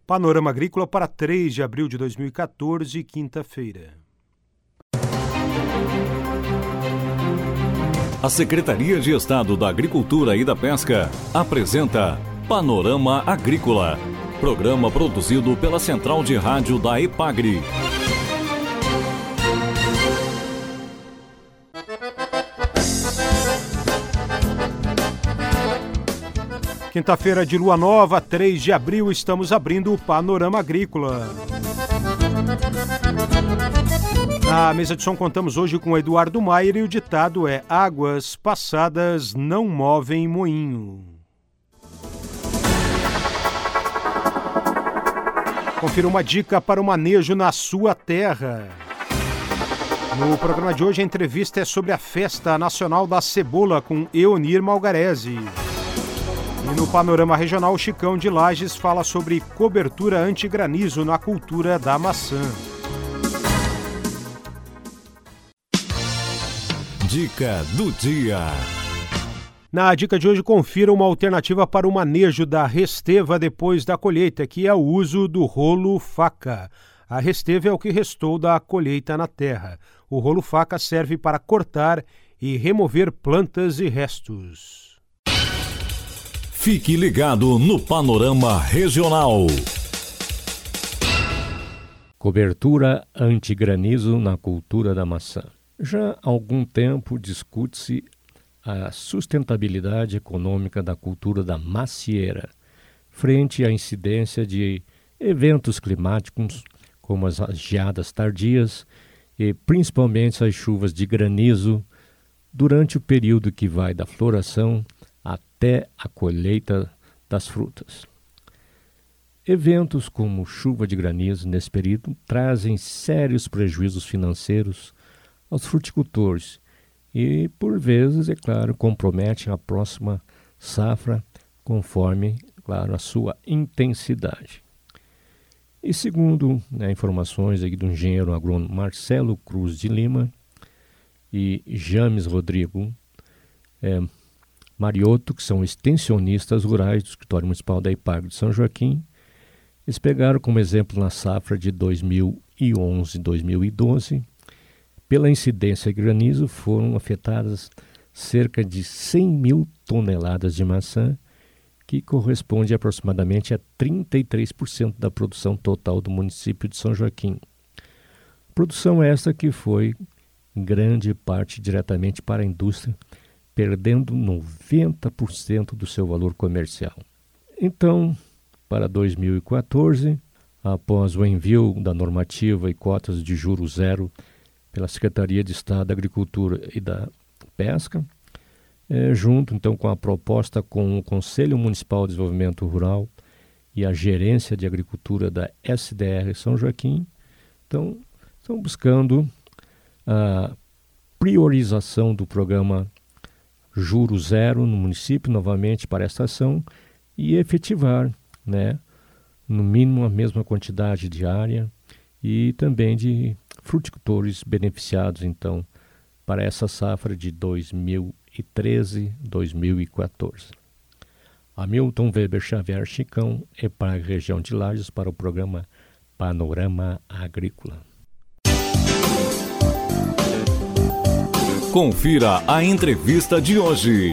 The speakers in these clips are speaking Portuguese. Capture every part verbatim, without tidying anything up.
Panorama Agrícola para três de abril de dois mil e quatorze, quinta-feira. A Secretaria de Estado da Agricultura e da Pesca apresenta Panorama Agrícola, programa produzido pela Central de Rádio da EPAGRE. Quinta-feira de lua nova, três de abril, estamos abrindo o Panorama Agrícola. Na mesa de som contamos hoje com Eduardo Maier e o ditado é: águas passadas não movem moinho. Confira uma dica para o manejo na sua terra. No programa de hoje a entrevista é sobre a Festa Nacional da Cebola com Eonir Malgarese. E no Panorama Regional, o Chicão de Lages fala sobre cobertura anti-granizo na cultura da maçã. Dica do dia. Na dica de hoje, confira uma alternativa para o manejo da resteva depois da colheita, que é o uso do rolo faca. A resteva é o que restou da colheita na terra. O rolo faca serve para cortar e remover plantas e restos. Fique ligado no Panorama Regional. Cobertura anti-granizo na cultura da maçã. Já há algum tempo discute-se a sustentabilidade econômica da cultura da macieira, frente à incidência de eventos climáticos, como as geadas tardias e principalmente as chuvas de granizo, durante o período que vai da floração até a colheita das frutas. Eventos como chuva de granizo nesse período trazem sérios prejuízos financeiros aos fruticultores e, por vezes, é claro, comprometem a próxima safra conforme, claro, a sua intensidade. E segundo né, informações aí do engenheiro agrônomo Marcelo Cruz de Lima e James Rodrigo é, Mariotto, que são extensionistas rurais do Escritório Municipal da EPAGRE de São Joaquim, eles pegaram como exemplo na safra de dois mil e onze a dois mil e doze, pela incidência de granizo foram afetadas cerca de cem mil toneladas de maçã, que corresponde aproximadamente a trinta e três por cento da produção total do município de São Joaquim. Produção essa que foi em grande parte diretamente para a indústria, perdendo noventa por cento do seu valor comercial. Então, para dois mil e quatorze, após o envio da normativa e cotas de juros zero pela Secretaria de Estado da Agricultura e da Pesca, é, junto então com a proposta com o Conselho Municipal de Desenvolvimento Rural e a Gerência de Agricultura da S D R São Joaquim, então, estão buscando a priorização do programa Juro Zero no município, novamente para esta ação, e efetivar, né, no mínimo a mesma quantidade de área e também de fruticultores beneficiados, então, para essa safra de dois mil e treze a dois mil e quatorze. Hamilton Weber Xavier Chicão é para a região de Lages para o programa Panorama Agrícola. Confira a entrevista de hoje.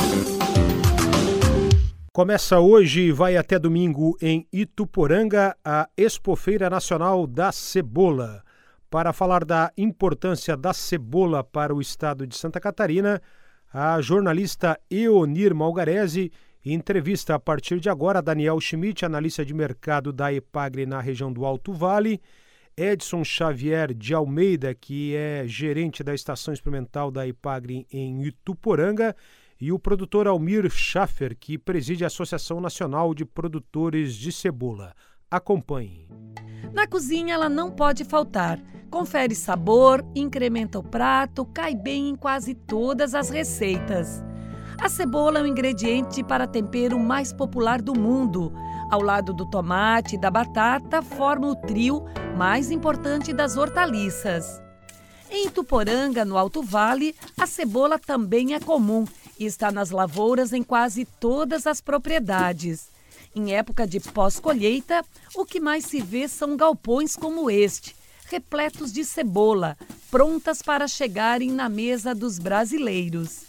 Começa hoje e vai até domingo em Ituporanga a Expofeira Nacional da Cebola. Para falar da importância da cebola para o estado de Santa Catarina, a jornalista Eonir Malgarese entrevista a partir de agora Daniel Schmidt, analista de mercado da EPAGRE na região do Alto Vale, Edson Xavier de Almeida, que é gerente da Estação Experimental da EPAGRE em Ituporanga, e o produtor Almir Schaffer, que preside a Associação Nacional de Produtores de Cebola. Acompanhe. Na cozinha ela não pode faltar. Confere sabor, incrementa o prato, cai bem em quase todas as receitas. A cebola é o ingrediente para tempero mais popular do mundo. Ao lado do tomate e da batata, forma o trio mais importante das hortaliças. Em Ituporanga, no Alto Vale, a cebola também é comum e está nas lavouras em quase todas as propriedades. Em época de pós-colheita, o que mais se vê são galpões como este, repletos de cebola, prontas para chegarem na mesa dos brasileiros.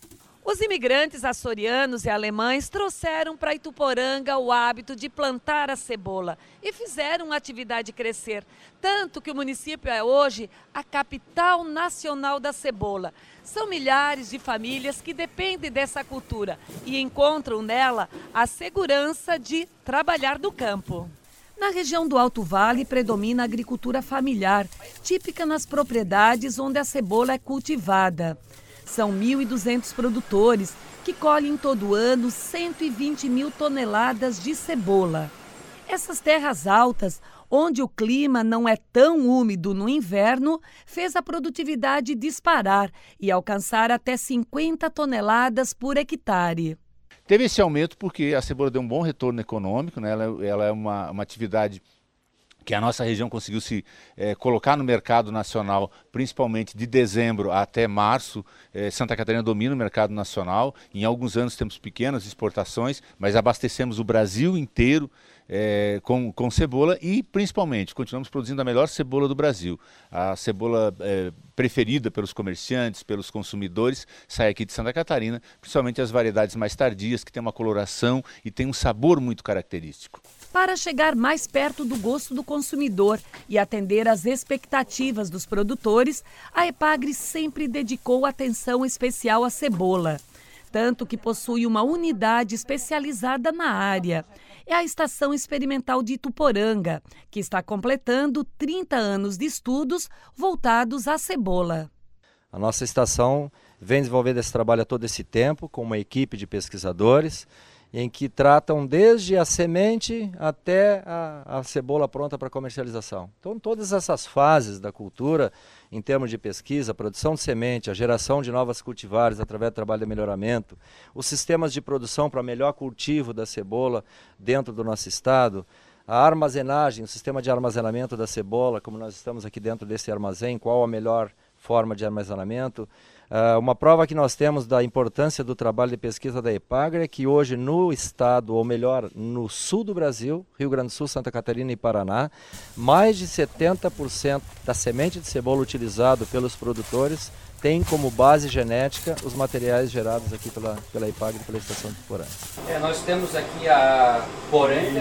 Os imigrantes açorianos e alemães trouxeram para Ituporanga o hábito de plantar a cebola e fizeram a atividade crescer, tanto que o município é hoje a capital nacional da cebola. São milhares de famílias que dependem dessa cultura e encontram nela a segurança de trabalhar no campo. Na região do Alto Vale predomina a agricultura familiar, típica nas propriedades onde a cebola é cultivada. São mil e duzentos produtores que colhem todo ano cento e vinte mil toneladas de cebola. Essas terras altas, onde o clima não é tão úmido no inverno, fez a produtividade disparar e alcançar até cinquenta toneladas por hectare. Teve esse aumento porque a cebola deu um bom retorno econômico, né? ela, ela é uma, uma atividade que a nossa região conseguiu se eh, colocar no mercado nacional, principalmente de dezembro até março. eh, Santa Catarina domina o mercado nacional. Em alguns anos temos pequenas exportações, mas abastecemos o Brasil inteiro eh, com, com cebola e, principalmente, continuamos produzindo a melhor cebola do Brasil. A cebola eh, preferida pelos comerciantes, pelos consumidores, sai aqui de Santa Catarina, principalmente as variedades mais tardias, que tem uma coloração e tem um sabor muito característico. Para chegar mais perto do gosto do consumidor e atender às expectativas dos produtores, a Epagre sempre dedicou atenção especial à cebola. Tanto que possui uma unidade especializada na área. É a Estação Experimental de Ituporanga, que está completando trinta anos de estudos voltados à cebola. A nossa estação vem desenvolvendo esse trabalho há todo esse tempo com uma equipe de pesquisadores, em que tratam desde a semente até a, a cebola pronta para comercialização. Então, todas essas fases da cultura, em termos de pesquisa, produção de semente, a geração de novas cultivares através do trabalho de melhoramento, os sistemas de produção para melhor cultivo da cebola dentro do nosso estado, a armazenagem, o sistema de armazenamento da cebola, como nós estamos aqui dentro desse armazém, qual a melhor forma de armazenamento. Uh, uma prova que nós temos da importância do trabalho de pesquisa da Epagre é que hoje no estado, ou melhor, no sul do Brasil, Rio Grande do Sul, Santa Catarina e Paraná, mais de setenta por cento da semente de cebola utilizado pelos produtores tem como base genética os materiais gerados aqui pela, pela Epagre e pela Estação de Ituporanga. É, nós temos aqui a poranga.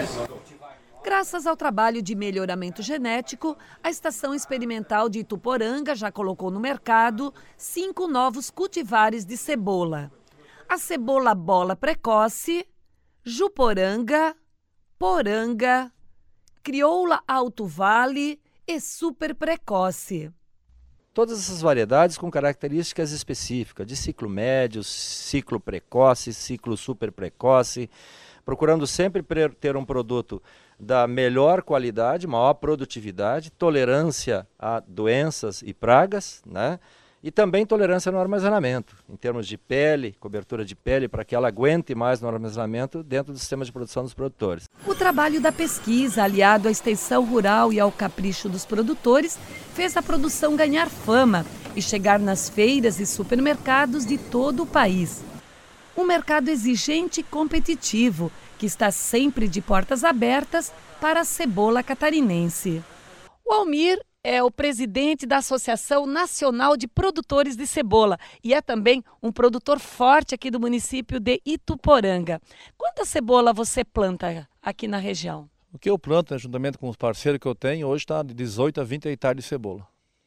Graças ao trabalho de melhoramento genético, a Estação Experimental de Ituporanga já colocou no mercado cinco novos cultivares de cebola. A cebola bola precoce, Juporanga, Poranga, Crioula Alto Vale e Super Precoce. Todas essas variedades com características específicas, de ciclo médio, ciclo precoce, ciclo super precoce, procurando sempre ter um produto da melhor qualidade, maior produtividade, tolerância a doenças e pragas, né? E também tolerância no armazenamento, em termos de pele, cobertura de pele, para que ela aguente mais no armazenamento dentro do sistema de produção dos produtores. O trabalho da pesquisa, aliado à extensão rural e ao capricho dos produtores, fez a produção ganhar fama e chegar nas feiras e supermercados de todo o país. Um mercado exigente e competitivo, que está sempre de portas abertas para a cebola catarinense. O Almir é o presidente da Associação Nacional de Produtores de Cebola e é também um produtor forte aqui do município de Ituporanga. Quanta cebola você planta aqui na região? O que eu planto, né, juntamente com os parceiros que eu tenho, hoje está de dezoito a vinte hectares de cebola.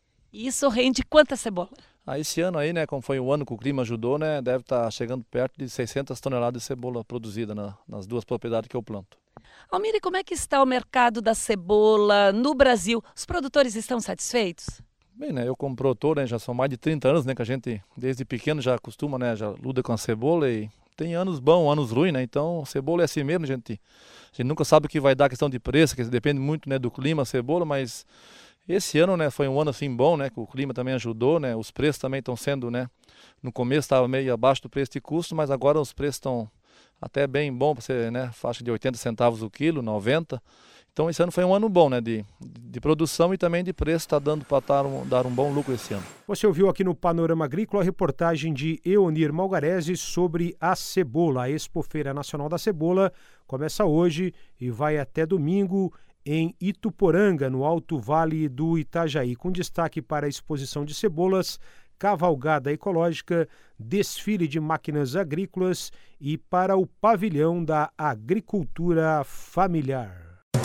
E isso rende quanta cebola? Ah, esse ano aí, né, como foi o ano que o clima ajudou, né, deve estar chegando perto de seiscentas toneladas de cebola produzida na, nas duas propriedades que eu planto. Almir, e como é que está o mercado da cebola no Brasil? Os produtores estão satisfeitos? Bem, né, eu como produtor, né, já são mais de trinta anos, né, que a gente desde pequeno já acostuma, né, já luta com a cebola e tem anos bons, anos ruins, né, então cebola é assim mesmo, gente. A gente nunca sabe o que vai dar a questão de preço, que depende muito, né, do clima, a cebola, mas esse ano, né, foi um ano assim bom, né, que o clima também ajudou, né, os preços também estão sendo, né, no começo estava meio abaixo do preço de custo, mas agora os preços estão até bem bom para ser, né, faixa de oitenta centavos o quilo, noventa. Então esse ano foi um ano bom, né, de, de produção e também de preço, está dando para dar um, dar um bom lucro esse ano. Você ouviu aqui no Panorama Agrícola a reportagem de Eonir Malgarese sobre a cebola. A Expofeira Nacional da Cebola começa hoje e vai até domingo em Ituporanga, no Alto Vale do Itajaí, com destaque para a exposição de cebolas, cavalgada ecológica, desfile de máquinas agrícolas e para o pavilhão da agricultura familiar.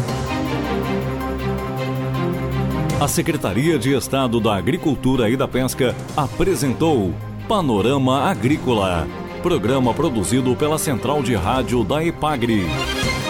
A Secretaria de Estado da Agricultura e da Pesca apresentou Panorama Agrícola, programa produzido pela Central de Rádio da EPAGRE.